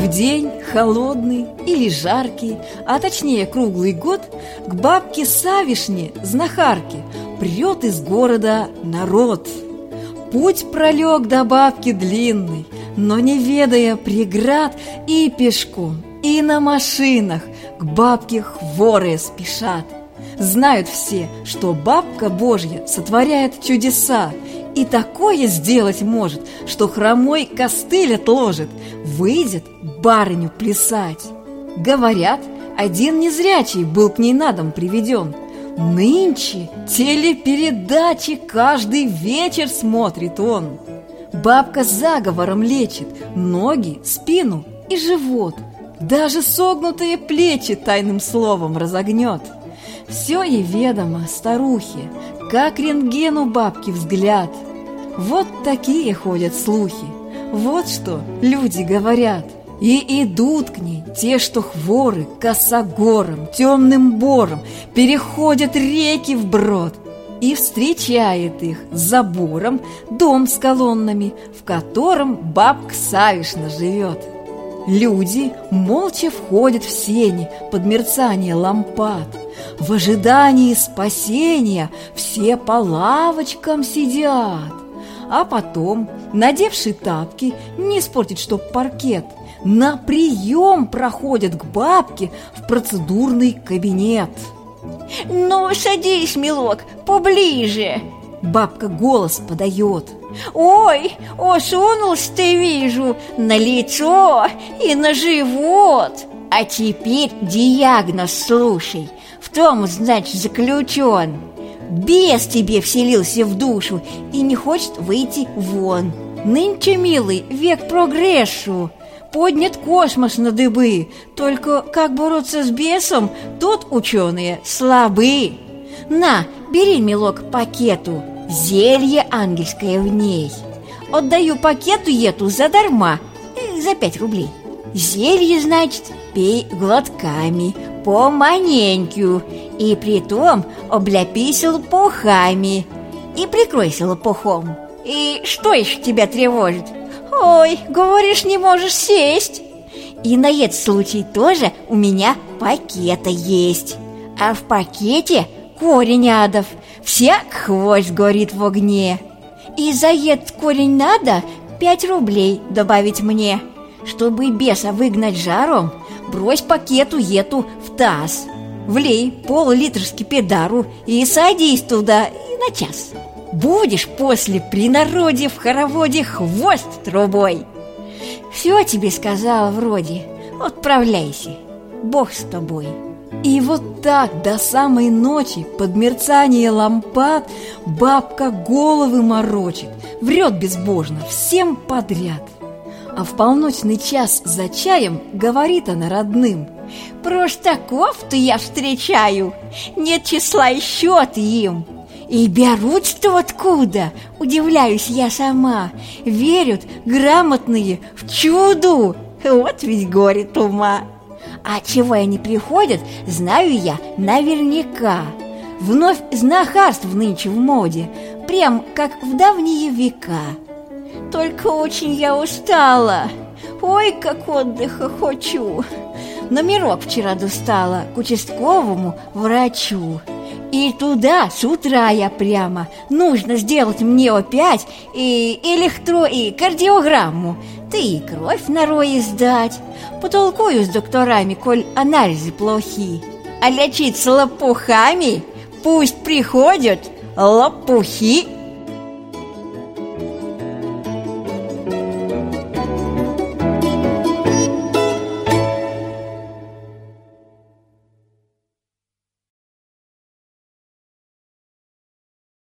день холодный или жаркий, а точнее круглый год, к бабке Савишне, знахарке, прет из города народ. Путь пролег до бабки длинный, но не ведая преград, и пешком, и на машинах к бабке хворые спешат. Знают все, что бабка Божья сотворяет чудеса, и такое сделать может, что хромой костыль отложит, выйдет барыню плясать. Говорят, один незрячий был к ней на дом приведен. Нынче телепередачи каждый вечер смотрит он. Бабка заговором лечит ноги, спину и живот. Даже согнутые плечи тайным словом разогнет. Все ей ведомо старухе, как рентген у бабки взгляд. Вот такие ходят слухи, вот что люди говорят. И идут к ней те, что хворы, косогором, темным бором переходят реки вброд. И встречает их с забором дом с колоннами, в котором бабка Савишна живет. Люди молча входят в сени под мерцание лампад. В ожидании спасения все по лавочкам сидят. А потом, надевши тапки, не испортить чтоб паркет, на прием проходят к бабке в процедурный кабинет. «Ну, садись, милок, поближе!» Бабка голос подает. «Ой, осунулся ты, вижу, на лицо и на живот. А теперь диагноз слушай. В том, значит, заключен. Бес тебе вселился в душу и не хочет выйти вон. Нынче, милый, век прогрессу. Поднят космос на дыбы. Только как бороться с бесом, тут ученые слабы. На, бери, милок, пакету. Зелье ангельское в ней. Отдаю пакету ету задарма, за 5 рублей. Зелье, значит, пей глотками, поманенькую, и притом обляпись лопухами, и прикройся лопухом. И что еще тебя тревожит? Ой, говоришь, не можешь сесть. И на этот случай тоже у меня пакета есть. А в пакете корень адов, всяк хвост горит в огне. И за этот корень надо 5 рублей добавить мне. Чтобы беса выгнать жаром, брось пакету ету в таз, влей пол-литра скипидару и садись туда и на час. Будешь после при народе в хороводе хвост трубой. Все тебе сказала вроде. Отправляйся, Бог с тобой. И вот так до самой ночи под мерцание лампад бабка головы морочит, врет безбожно всем подряд. А в полночный час за чаем говорит она родным: простаков-то я встречаю, нет числа и счет им. И берут-то откуда, удивляюсь я сама. Верят грамотные в чуду, вот ведь горе ума. А чего они приходят, знаю я наверняка. Вновь знахарство нынче в моде, прям как в давние века. Только очень я устала, ой, как отдыха хочу. Номерок вчера достала к участковому врачу. И туда с утра я прямо. Нужно сделать мне опять и и кардиограмму, да и кровь на рое сдать. Потолкую с докторами, коль анализы плохи. А лечиться лопухами пусть приходят лопухи.